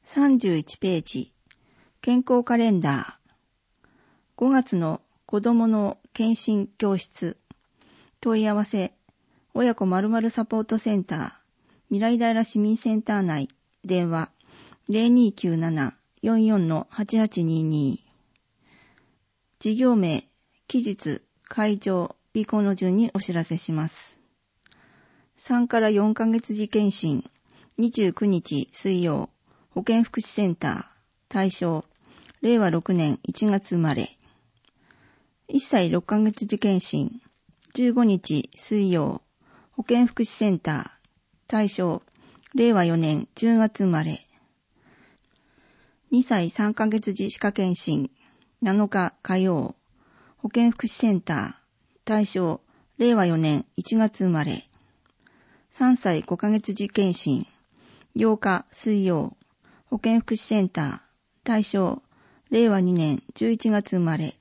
31ページ、健康カレンダー。5月の子供の検診教室。問い合わせ、親子〇〇サポートセンター、未来平市民センター内、電話、0297-44-8822。事業名、期日、会場、日項の順にお知らせします。3から4ヶ月時検診、29日水曜、保健福祉センター、対象、令和6年1月生まれ。1歳6ヶ月時検診、15日水曜、保健福祉センター、対象、令和4年10月生まれ。2歳3ヶ月時歯科検診、7日火曜、保健福祉センター、対象、令和4年1月生まれ。3歳5ヶ月時検診、8日水曜、保健福祉センター、対象、令和2年11月生まれ。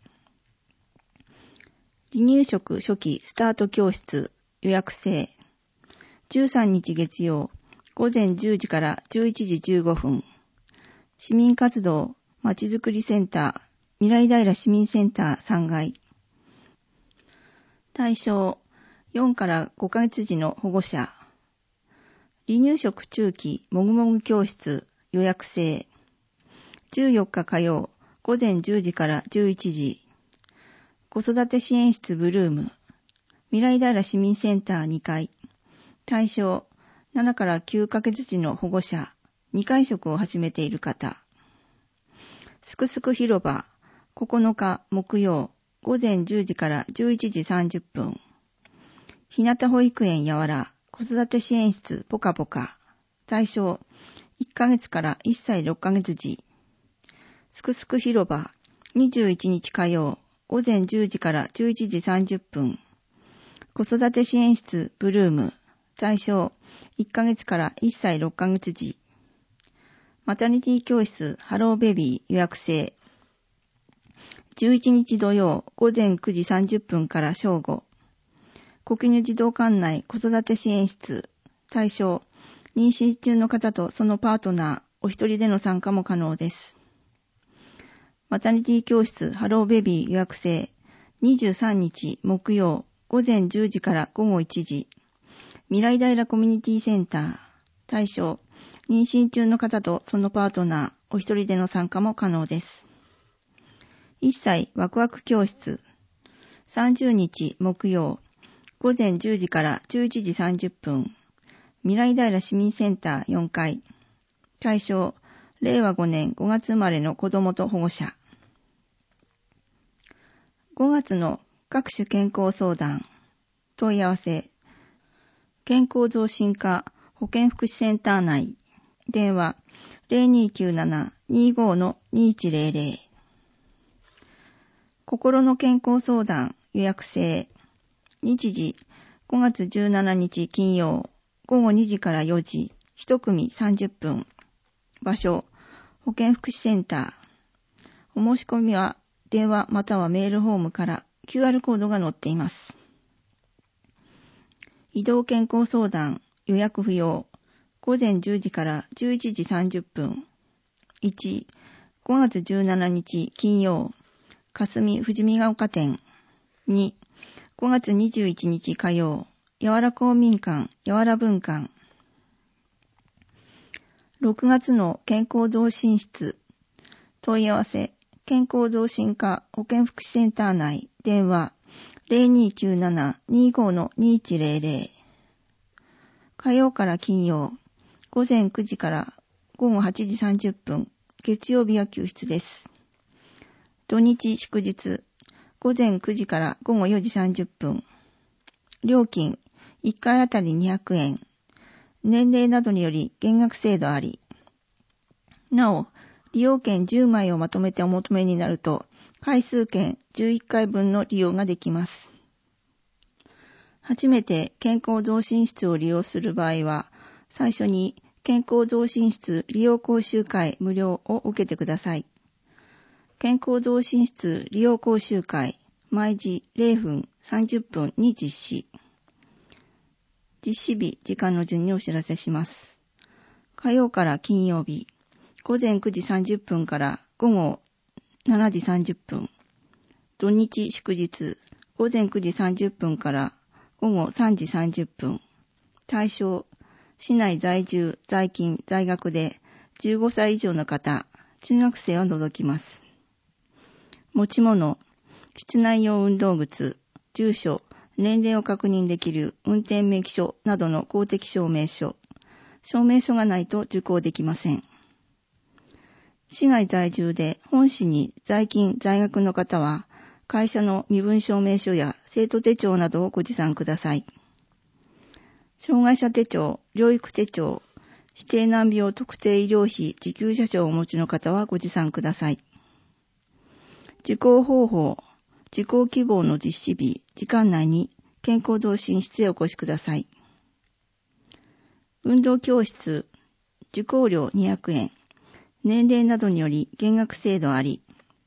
離乳食初期スタート教室予約制。13日月曜、午前10時から11時15分。市民活動まちづくりセンター、未来平市民センター3階。対象、4から5ヶ月時の保護者。離乳食中期もぐもぐ教室予約制。14日火曜、午前10時から11時。子育て支援室ブルーム。未来平市民センター2階。対象、7から9ヶ月時の保護者。2回食を始めている方。すくすく広場。9日木曜、午前10時から11時30分。日向保育園やわら。子育て支援室ポカポカ。対象、1ヶ月から1歳6ヶ月時。すくすく広場、21日火曜、午前10時から11時30分。子育て支援室ブルーム。対象、1ヶ月から1歳6ヶ月時。マタニティ教室ハローベビー予約制。11日土曜、午前9時30分から正午。小絹児童館内子育て支援室。対象、妊娠中の方とそのパートナー、お一人での参加も可能です。マタニティ教室ハローベビー予約制。23日木曜、午前10時から午後1時。未来平コミュニティセンター。対象、妊娠中の方とそのパートナー、お一人での参加も可能です。1歳ワクワク教室。30日木曜、午前10時から11時30分。未来平市民センター4階。対象、令和5年5月生まれの子供と保護者。5月の各種健康相談。問い合わせ。健康増進課保健福祉センター内。電話 0297-25-2100。心の健康相談予約制。日時5月17日金曜、午後2時から4時、1組30分。場所、保健福祉センター。お申し込みは電話またはメールフォームから QR コードが載っています。移動健康相談予約不要。午前10時から11時30分。1、5月17日金曜、霞富士見ヶ丘店。2、5月21日火曜、やわら公民館、やわら分館。6月の健康増進室。問い合わせ、健康増進課保健福祉センター内、電話0297-25-2100。火曜から金曜、午前9時から午後8時30分、月曜日は休室です。土日祝日、午前9時から午後4時30分。料金、1回あたり200円。年齢などにより減額制度あり。なお、利用券10枚をまとめてお求めになると、回数券11回分の利用ができます。初めて健康増進室を利用する場合は、最初に健康増進室利用講習会無料を受けてください。健康増進室利用講習会、毎時0分30分に実施。実施日、時間の順にお知らせします。火曜から金曜日、 午前9時30分から午後7時30分。土日祝日、午前9時30分から午後3時30分。対象、市内在住、在勤、在学で15歳以上の方、中学生を除きます。持ち物、室内用運動靴、住所、年齢を確認できる運転免許証などの公的証明書。証明書がないと受講できません。市外在住で本市に在勤在学の方は、会社の身分証明書や生徒手帳などをご持参ください。障害者手帳、療育手帳、指定難病特定医療費受給者証をお持ちの方はご持参ください。受講方法、受講希望の実施日、時間内に健康同心室へお越しください。運動教室、受講料200円。年齢などにより減額制度あり、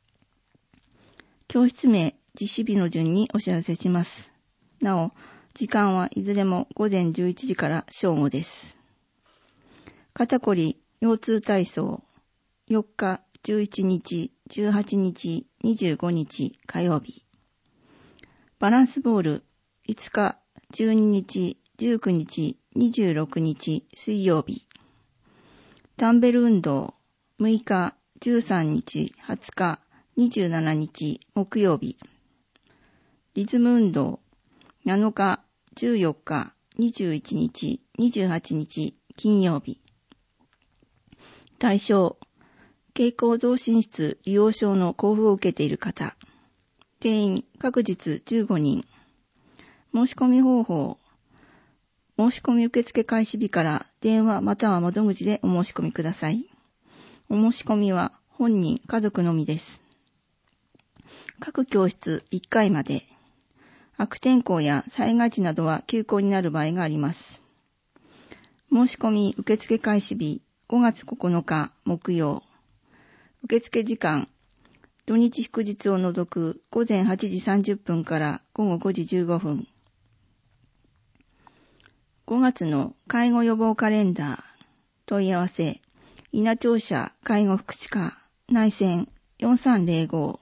教室名、実施日の順にお知らせします。なお、時間はいずれも午前11時から正午です。肩こり、腰痛体操、4日、11日、18日、25日、火曜日。バランスボール、5日、12日、19日、26日、水曜日。ダンベル運動、6日、13日、20日、27日、木曜日。リズム運動、7日、14日、21日、28日、金曜日。対象、健康増進室利用証の交付を受けている方。定員、各日15人。申し込み方法、申し込み受付開始日から電話または窓口でお申し込みください。お申し込みは本人、家族のみです。各教室1回まで。悪天候や災害時などは休校になる場合があります。申し込み受付開始日5月9日木曜。受付時間、土日祝日を除く午前8時30分から午後5時15分。5月の介護予防カレンダー、問い合わせ、稲町社介護福祉課内線4305。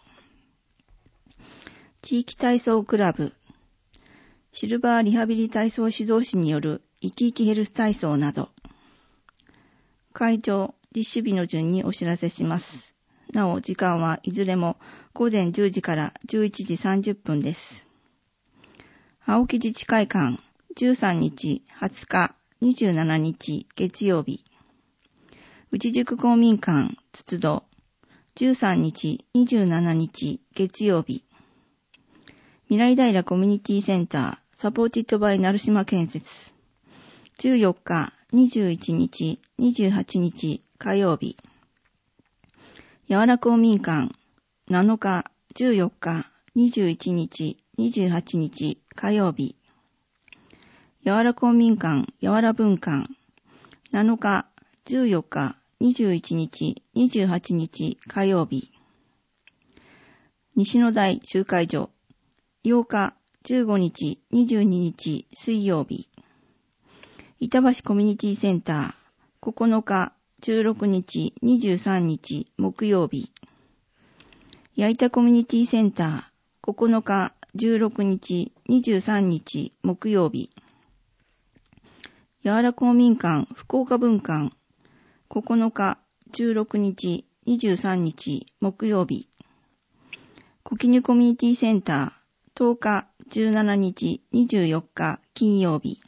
地域体操クラブ、シルバーリハビリ体操指導士による生き生きヘルス体操など。会場、実施日の順にお知らせします。なお、時間はいずれも午前10時から11時30分です。青木自治会館、13日、20日、27日、月曜日。内宿公民館、つつど、13日、27日、月曜日。未来平コミュニティセンター、サポーティッドバイ成島建設。14日、21日、28日、火曜日。やわら公民館、7日、14日、21日、28日、火曜日。やわら公民館、やわら文館、7日、14日、21日、28日、火曜日。西の台集会所、8日、15日、22日、水曜日。板橋コミュニティセンター、9日、16日、23日、木曜日。矢板コミュニティセンター、9日、16日、23日、木曜日。やわら公民館、福岡文館、9日、16日、23日、木曜日。小絹コミュニティセンター、10日、17日、24日、金曜日。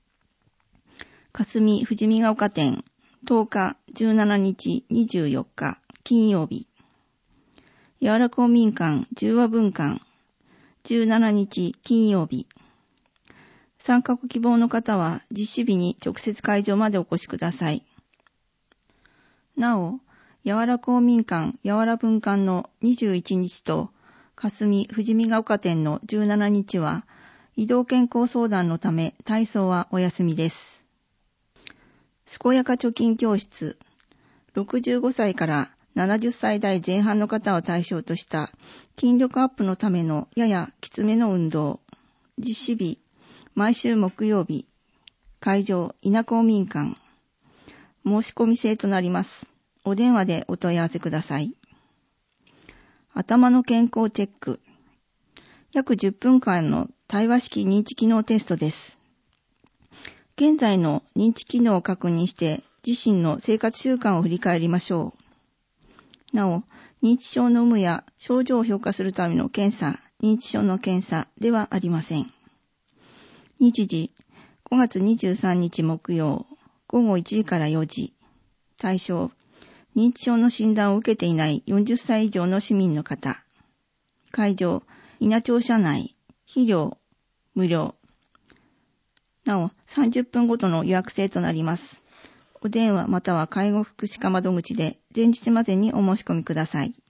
霞富士見ヶ丘店、10日、17日、24日、金曜日。やわら公民館、十和文館、17日、金曜日。参加ご希望の方は実施日に直接会場までお越しください。なお、やわら公民館、やわら文館の21日と、霞富士見ヶ丘店の17日は、移動健康相談のため体操はお休みです。健やか貯金教室、65歳から70歳代前半の方を対象とした筋力アップのためのややきつめの運動。実施日、毎週木曜日。会場、稲公民館。申し込み制となります。 お電話でお問い合わせください。頭の健康チェック。約10分間の対話式認知機能テストです。現在の認知機能を確認して自身の生活習慣を振り返りましょう。なお、認知症の有無や症状を評価するための検査、認知症の検査ではありません。日時、5月23日木曜、午後1時から4時。対象、認知症の診断を受けていない40歳以上の市民の方。会場、稲町社内、肥料、無料。なお、30分ごとの予約制となります。お電話または介護福祉課窓口で前日までにお申し込みください。